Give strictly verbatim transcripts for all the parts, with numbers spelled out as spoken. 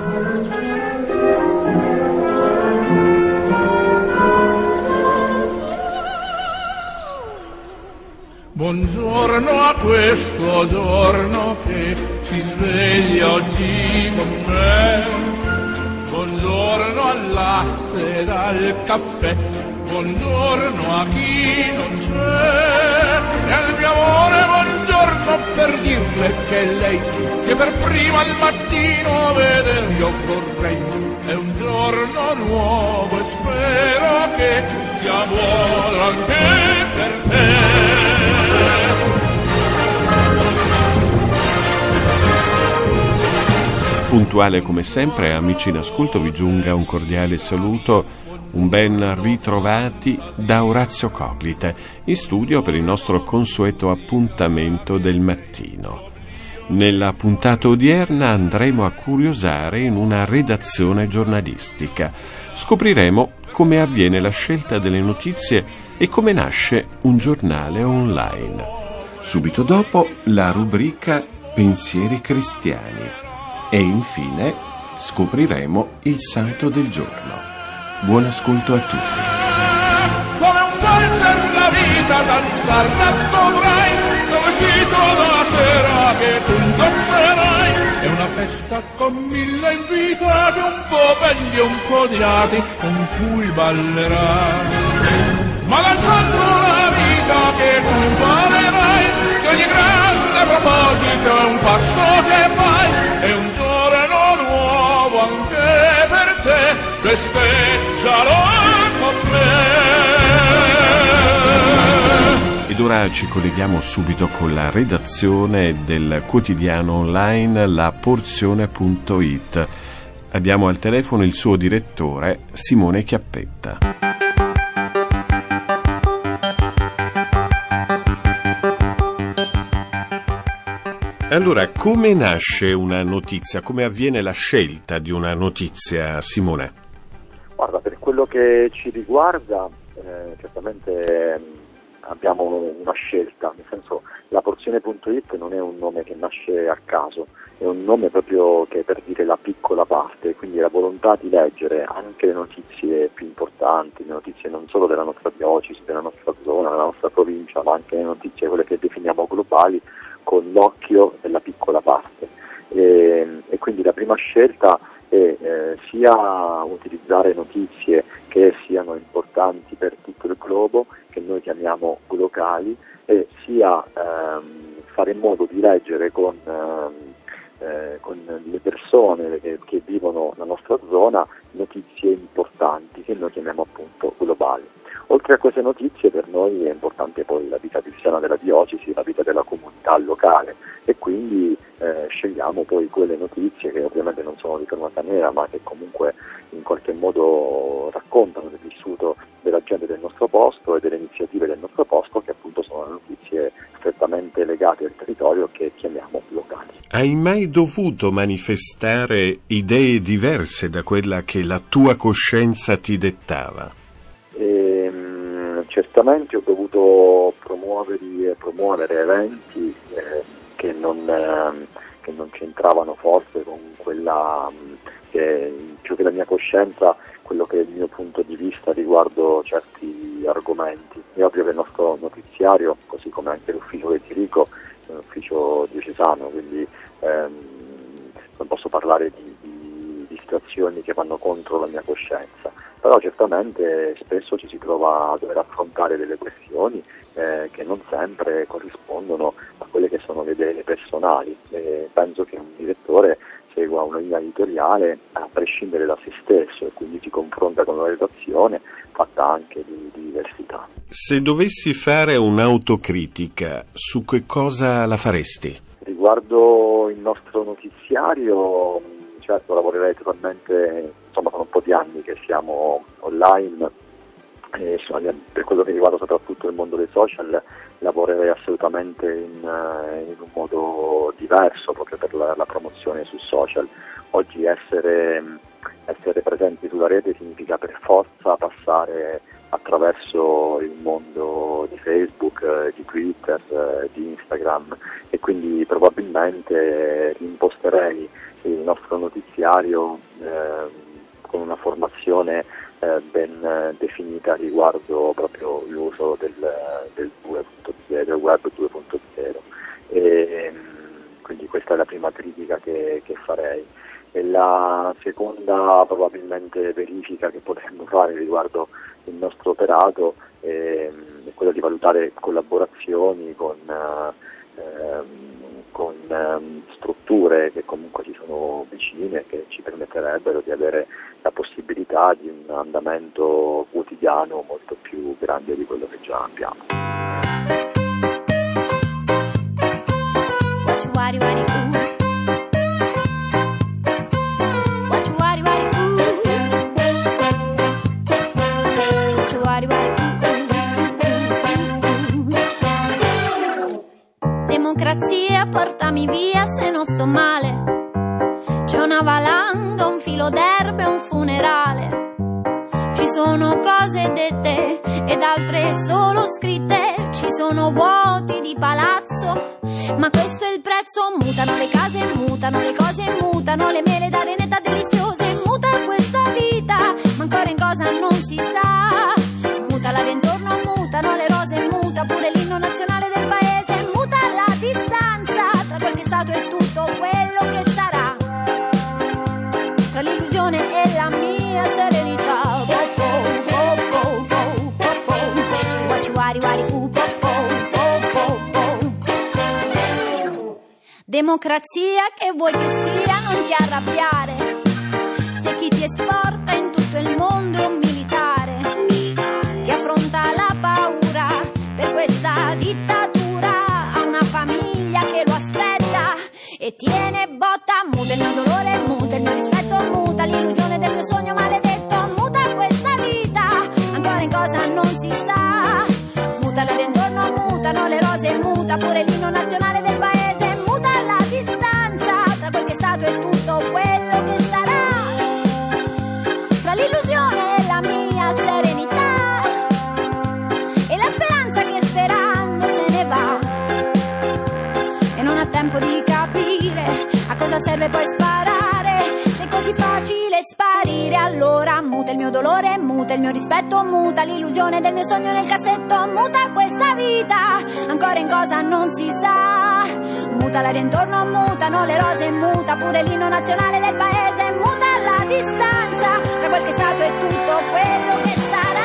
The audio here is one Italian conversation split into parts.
Buongiorno a questo giorno che si sveglia oggi con me. Buongiorno al latte ed al caffè. Buongiorno a chi non c'è. E al mio amore buongiorno per dirle che lei che per prima al mattino veder io vorrei. È un giorno nuovo e spero che sia buono anche per te. Puntuale come sempre, amici in ascolto, vi giunga un cordiale saluto, un ben ritrovati da Orazio Coglite, in studio per il nostro consueto appuntamento del mattino. Nella puntata odierna andremo a curiosare in una redazione giornalistica. Scopriremo come avviene la scelta delle notizie e come nasce un giornale online. Subito dopo la rubrica Pensieri cristiani. E infine scopriremo il santo del giorno. Buon ascolto a tutti. Come un valzer la vita danzar dovrai, come vestito da sera che tu indosserai. È una festa con mille invitati, un po' belli e un po' odiati, con cui ballerai. Ma danzando la vita che tu imparerai, che ogni grande proposito è un passo che fai. È un giorno nuovo anche per te, festeggialo con me. Ed ora ci colleghiamo subito con la redazione del quotidiano online La Porzione punto it. Abbiamo al telefono il suo direttore Simone Chiappetta. Allora, come nasce una notizia? Come avviene la scelta di una notizia, Simone? Guarda, per quello che ci riguarda, eh, certamente eh, abbiamo una scelta, nel senso La Porzione punto it non è un nome che nasce a caso, è un nome proprio che è per dire la piccola parte, quindi la volontà di leggere anche le notizie più importanti, le notizie non solo della nostra diocesi, della nostra zona, della nostra provincia, ma anche le notizie quelle che definiamo globali, con l'occhio della piccola parte. E, e quindi la prima scelta è eh, sia utilizzare notizie che siano importanti per tutto il globo, che noi chiamiamo locali, e sia ehm, fare in modo di leggere con, eh, con le persone che, che vivono nella nostra zona notizie importanti che noi chiamiamo appunto globali. Oltre a queste notizie, per noi è importante poi la vita cristiana della diocesi, la vita della comunità locale, e quindi eh, scegliamo poi quelle notizie che ovviamente non sono di cronaca nera, ma che comunque in qualche modo raccontano del vissuto della gente del nostro posto e delle iniziative del nostro posto, che appunto sono le notizie strettamente legate al territorio che chiamiamo locali. Hai mai dovuto manifestare idee diverse da quella che la tua coscienza ti dettava? Ehm, certamente ho dovuto promuovere, promuovere eventi eh, che, non, eh, che non c'entravano forse con quella che più che la mia coscienza, quello che è il mio punto di vista riguardo certi argomenti. È ovvio che il nostro notiziario, così come anche l'ufficio che dirigo, è un ufficio diocesano, quindi ehm, non posso parlare di, di, di situazioni che vanno contro la mia coscienza. Però certamente spesso ci si trova a dover affrontare delle questioni eh, che non sempre corrispondono a quelle che sono le idee personali. E penso che un direttore segua una linea editoriale a prescindere da se stesso e quindi si confronta con una redazione fatta anche di, di diversità. Se dovessi fare un'autocritica, su che cosa la faresti? Riguardo il nostro notiziario, certo lavorerei totalmente, insomma sono un po' di anni che siamo online, e per quello che riguarda soprattutto il mondo dei social lavorerei assolutamente in, in un modo diverso proprio per la, la promozione sui social. Oggi essere essere presenti sulla rete significa per forza passare attraverso il mondo di Facebook, eh, di Twitter, eh, di Instagram, e quindi probabilmente imposterei il nostro notiziario eh, con una formazione eh, ben eh, definita riguardo proprio l'uso del, del due punto zero, del web due punto zero. E, quindi questa è la prima critica che, che farei. E la seconda probabilmente verifica che potremmo fare riguardo il nostro operato è, è quella di valutare collaborazioni con, eh, con eh, strutture che comunque ci sono vicine, che ci permetterebbero di avere la possibilità di un andamento quotidiano molto più grande di quello che già abbiamo. Democrazia, portami via se non sto male. C'è una valanga, un filo d'erba e un funerale. Ci sono cose dette ed altre solo scritte. Ci sono vuoti di palazzo, ma questo è il prezzo. Mutano le case, mutano le cose, mutano le mele d'arenetta deliziose. Muta questa vita, ma ancora in cosa non si sa. Muta l'aria intorno, mutano le rose, muta pure l'inno nazionale del paese. Muta la distanza tra quel che è stato e tutto quello che sarà, tra l'illusione e la mia serenità. Democrazia che vuoi che sia, non ti arrabbiare se chi ti esporta in tutto il mondo è un militare che affronta la paura per questa dittatura. Ha una famiglia che lo aspetta e tiene botta. Muta il mio dolore, muta il mio rispetto, muta l'illusione del mio sogno maledetto. Muta questa vita, ancora in cosa non si sa. Muta l'aria intorno, mutano le rose, muta pure l'inno nazionale del paese. Distanza tra quel che è stato e tutto quello che sarà, tra l'illusione e la mia serenità e la speranza che sperando se ne va e non ha tempo di capire a cosa serve poi sparare. Se è così facile sparire, allora muta il mio dolore, muta il mio rispetto, muta l'illusione del mio sogno nel cassetto. Muta questa vita, ancora in cosa non si sa. Muta l'aria intorno, mutano le rose, muta pure l'inno nazionale del paese. Muta la distanza tra quel che è stato e tutto quello che sarà.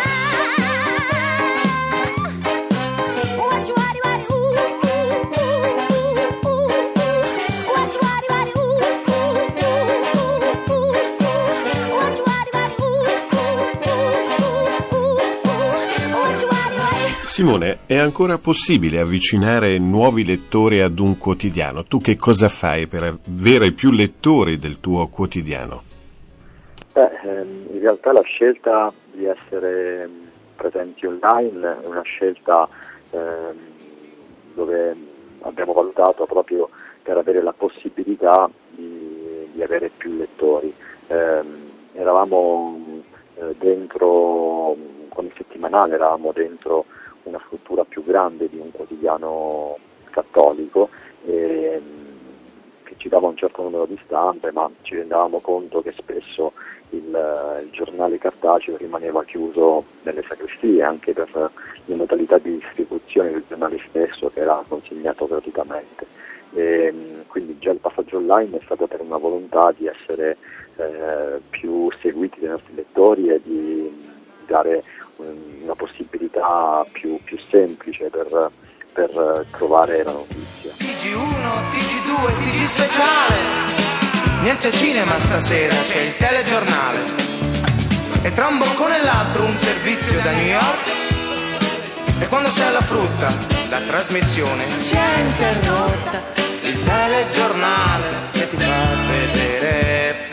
Simone, è ancora possibile avvicinare nuovi lettori ad un quotidiano? Tu che cosa fai per avere più lettori del tuo quotidiano? Beh, ehm, in realtà la scelta di essere presenti online è una scelta ehm, dove abbiamo valutato proprio per avere la possibilità di, di avere più lettori. Ehm, eravamo eh, dentro, con il settimanale eravamo dentro una struttura più grande di un quotidiano cattolico e, che ci dava un certo numero di stampe, ma ci rendavamo conto che spesso il, il giornale cartaceo rimaneva chiuso nelle sacrestie, anche per le modalità di distribuzione del giornale stesso, che era consegnato gratuitamente. E, quindi già il passaggio online è stato per una volontà di essere eh, più seguiti dai nostri lettori e di dare una possibilità più, più semplice per, per trovare la notizia. T G uno, T G due, T G speciale, niente cinema stasera, c'è il telegiornale e tra un boccone e l'altro un servizio da New York. E quando c'è la frutta, la trasmissione si è interrotta. Il telegiornale che ti fa vedere.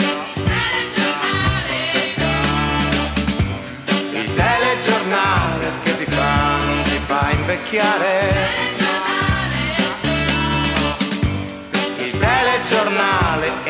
Il telegiornale che ti fa, non ti fa invecchiare. Il telegiornale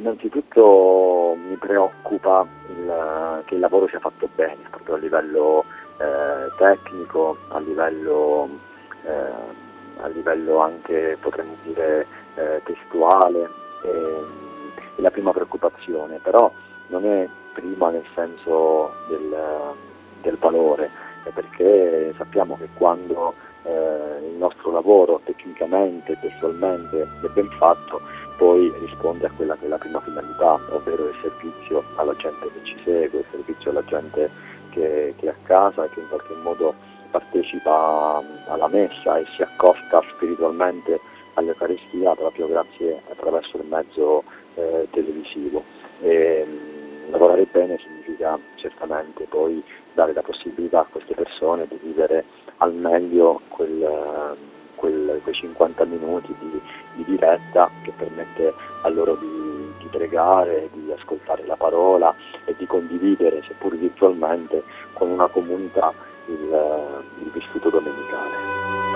innanzitutto mi preoccupa il, che il lavoro sia fatto bene, proprio a livello eh, tecnico, a livello, eh, a livello anche, potremmo dire, eh, testuale, e, è la prima preoccupazione, però non è prima nel senso del, del valore, perché sappiamo che quando eh, il nostro lavoro tecnicamente, testualmente è ben fatto, poi risponde a quella che è la prima finalità, ovvero il servizio alla gente che ci segue, il servizio alla gente che, che è a casa e che in qualche modo partecipa alla messa e si accosta spiritualmente all'Eucaristia proprio grazie attraverso il mezzo eh, televisivo. E, mh, lavorare bene significa certamente poi dare la possibilità a queste persone di vivere al meglio quel, quel, quei cinquanta minuti di, di diretta che permette a loro di, di pregare, di ascoltare la parola e di condividere, seppur virtualmente, con una comunità il, il vissuto domenicale.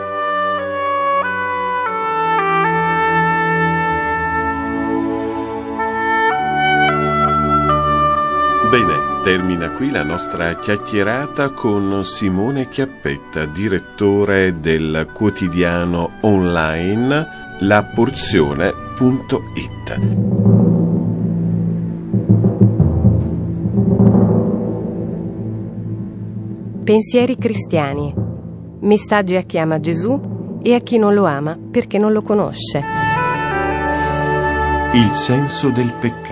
Bene, termina qui la nostra chiacchierata con Simone Chiappetta, direttore del quotidiano online la porzione punto it. Pensieri cristiani. Messaggi a chi ama Gesù e a chi non lo ama perché non lo conosce. Il senso del peccato.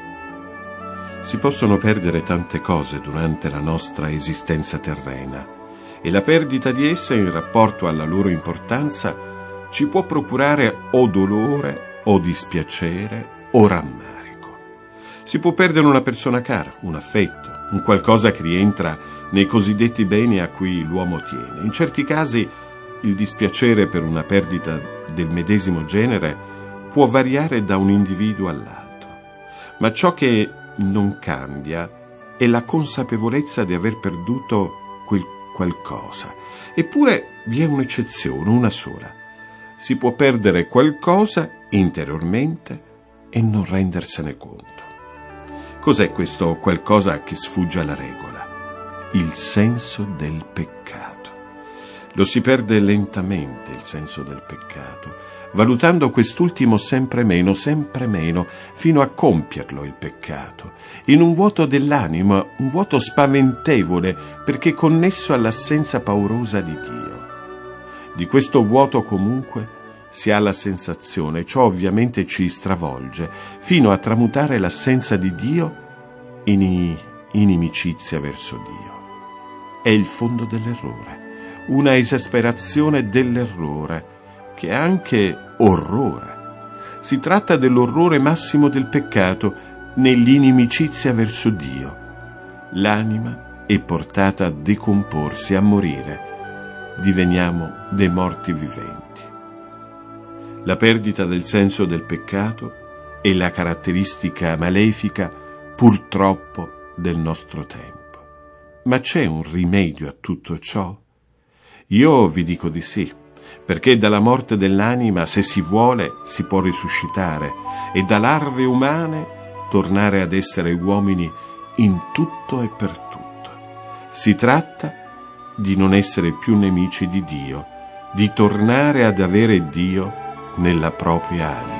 Si possono perdere tante cose durante la nostra esistenza terrena e la perdita di esse in rapporto alla loro importanza ci può procurare o dolore o dispiacere o rammarico. Si può perdere una persona cara, un affetto, un qualcosa che rientra nei cosiddetti beni a cui l'uomo tiene. In certi casi il dispiacere per una perdita del medesimo genere può variare da un individuo all'altro, ma ciò che non cambia è la consapevolezza di aver perduto quel qualcosa. Eppure vi è un'eccezione, una sola. Si può perdere qualcosa interiormente e non rendersene conto. Cos'è questo qualcosa che sfugge alla regola? Il senso del peccato. Lo si perde lentamente, il senso del peccato, valutando quest'ultimo sempre meno, sempre meno, fino a compierlo il peccato, in un vuoto dell'anima, un vuoto spaventevole, perché connesso all'assenza paurosa di Dio. Di questo vuoto comunque si ha la sensazione, ciò ovviamente ci stravolge, fino a tramutare l'assenza di Dio in inimicizia verso Dio. È il fondo dell'errore, una esasperazione dell'errore, che è anche orrore. Si tratta dell'orrore massimo del peccato nell'inimicizia verso Dio. L'anima è portata a decomporsi, a morire. Diveniamo dei morti viventi. La perdita del senso del peccato è la caratteristica malefica, purtroppo, del nostro tempo. Ma c'è un rimedio a tutto ciò? Io vi dico di sì, perché dalla morte dell'anima, se si vuole, si può risuscitare e da larve umane tornare ad essere uomini in tutto e per tutto. Si tratta di non essere più nemici di Dio, di tornare ad avere Dio nella propria anima.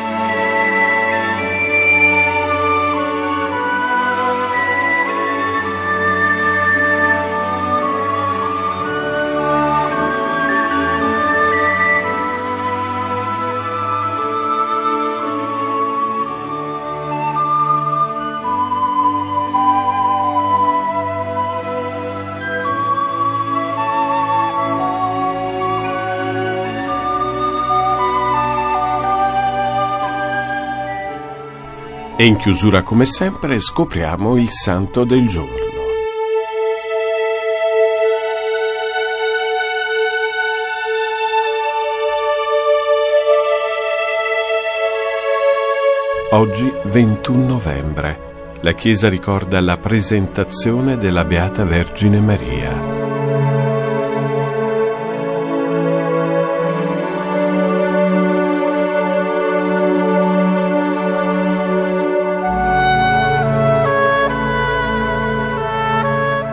E in chiusura, come sempre, scopriamo il santo del giorno. Oggi, ventuno novembre, la Chiesa ricorda la presentazione della Beata Vergine Maria.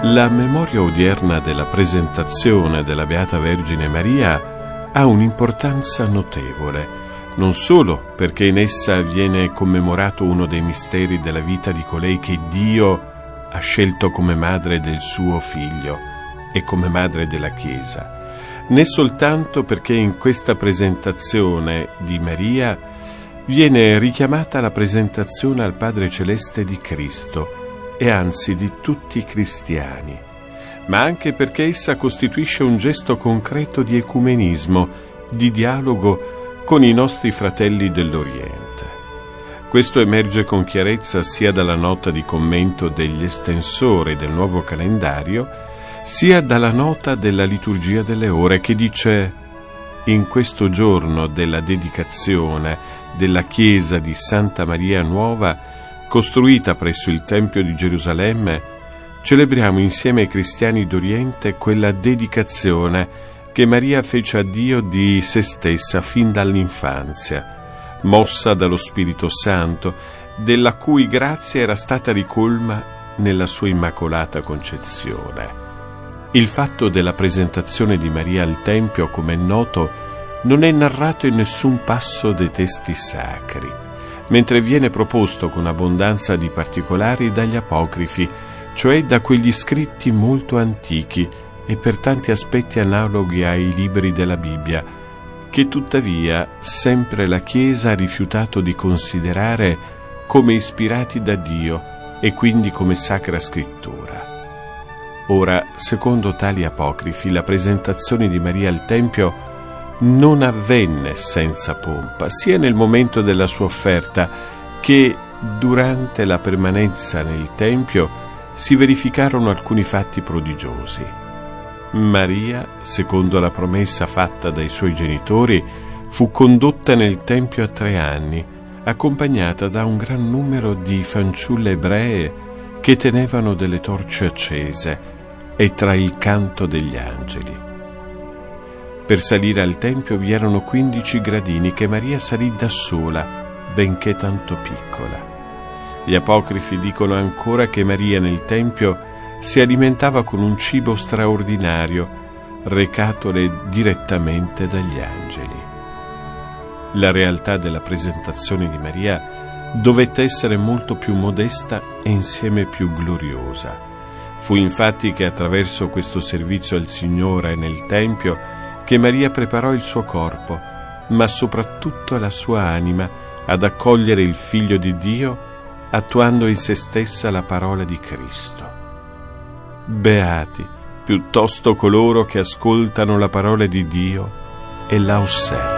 La memoria odierna della presentazione della Beata Vergine Maria ha un'importanza notevole, non solo perché in essa viene commemorato uno dei misteri della vita di colei che Dio ha scelto come madre del suo Figlio e come madre della Chiesa, né soltanto perché in questa presentazione di Maria viene richiamata la presentazione al Padre Celeste di Cristo, e anzi di tutti i cristiani, ma anche perché essa costituisce un gesto concreto di ecumenismo, di dialogo con i nostri fratelli dell'Oriente. Questo emerge con chiarezza sia dalla nota di commento degli estensori del nuovo calendario, sia dalla nota della liturgia delle ore che dice: in questo giorno della dedicazione della chiesa di Santa Maria Nuova, costruita presso il Tempio di Gerusalemme, celebriamo insieme ai cristiani d'Oriente quella dedicazione che Maria fece a Dio di se stessa fin dall'infanzia, mossa dallo Spirito Santo, della cui grazia era stata ricolma nella sua Immacolata Concezione. Il fatto della presentazione di Maria al Tempio, come è noto, non è narrato in nessun passo dei testi sacri, mentre viene proposto con abbondanza di particolari dagli apocrifi, cioè da quegli scritti molto antichi e per tanti aspetti analoghi ai libri della Bibbia, che tuttavia sempre la Chiesa ha rifiutato di considerare come ispirati da Dio e quindi come Sacra Scrittura. Ora, secondo tali apocrifi, la presentazione di Maria al Tempio non avvenne senza pompa, sia nel momento della sua offerta che durante la permanenza nel Tempio si verificarono alcuni fatti prodigiosi. Maria, secondo la promessa fatta dai suoi genitori, fu condotta nel Tempio a tre anni, accompagnata da un gran numero di fanciulle ebree che tenevano delle torce accese e tra il canto degli angeli. Per salire al Tempio vi erano quindici gradini che Maria salì da sola, benché tanto piccola. Gli apocrifi dicono ancora che Maria nel Tempio si alimentava con un cibo straordinario, recatole direttamente dagli angeli. La realtà della presentazione di Maria dovette essere molto più modesta e insieme più gloriosa. Fu infatti che attraverso questo servizio al Signore nel Tempio che Maria preparò il suo corpo, ma soprattutto la sua anima, ad accogliere il Figlio di Dio, attuando in se stessa la parola di Cristo. Beati, piuttosto coloro che ascoltano la parola di Dio e la osservano.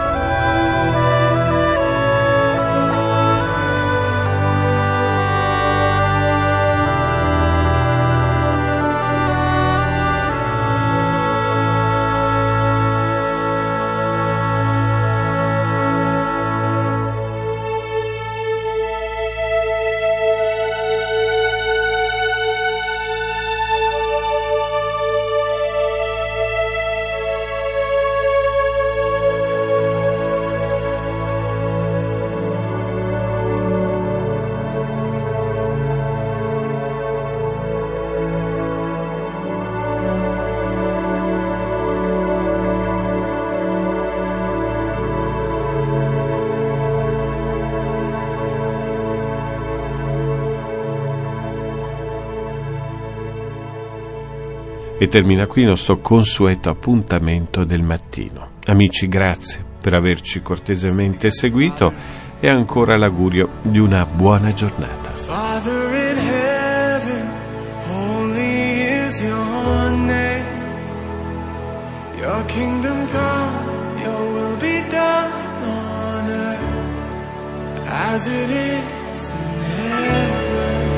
E termina qui il nostro consueto appuntamento del mattino. Amici, grazie per averci cortesemente seguito e ancora l'augurio di una buona giornata. Father in heaven, holy is your name. Your kingdom come, your will be done on earth as it is in heaven.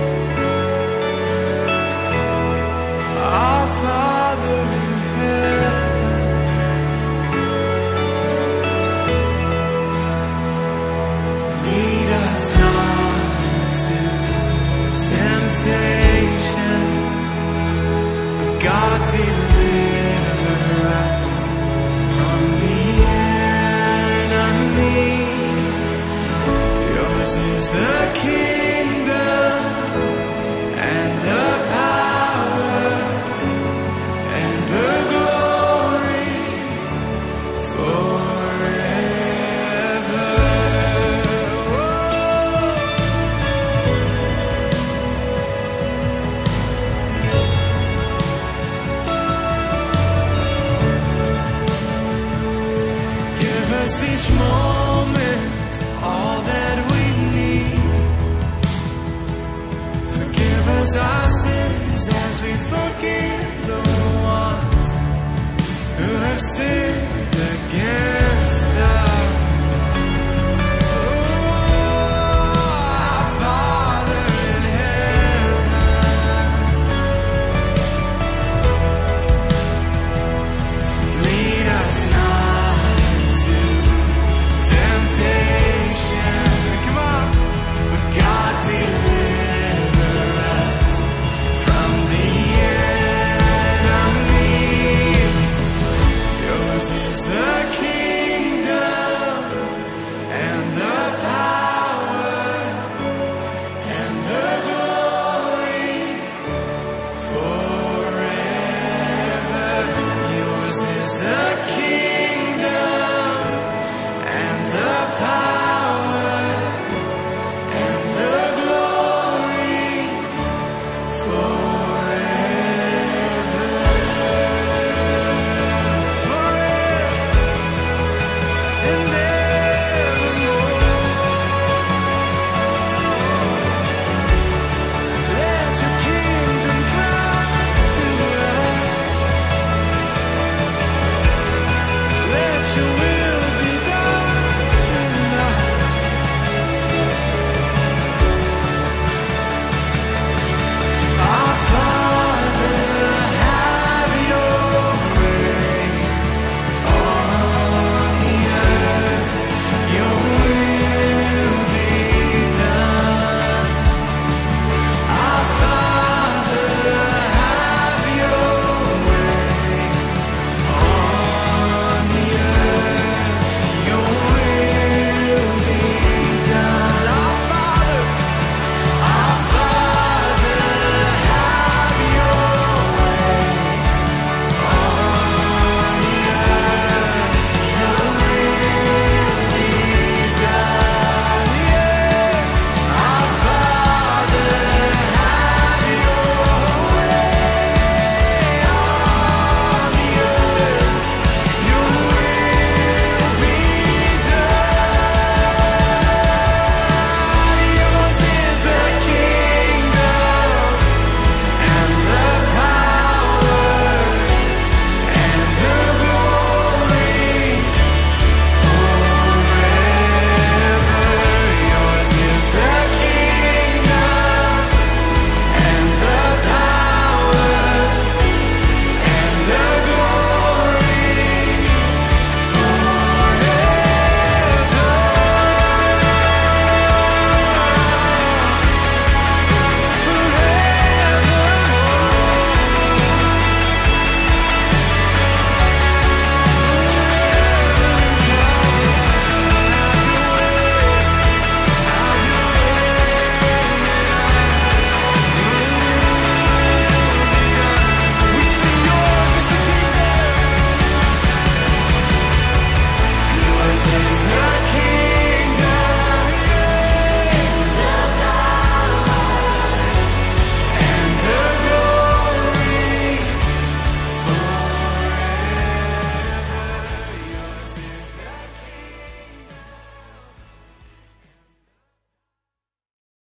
Our Father in heaven, lead us not into temptation, but God deliver us from the enemy. Yours is the kingdom and the power us our sins as we forgive the ones who have sinned again.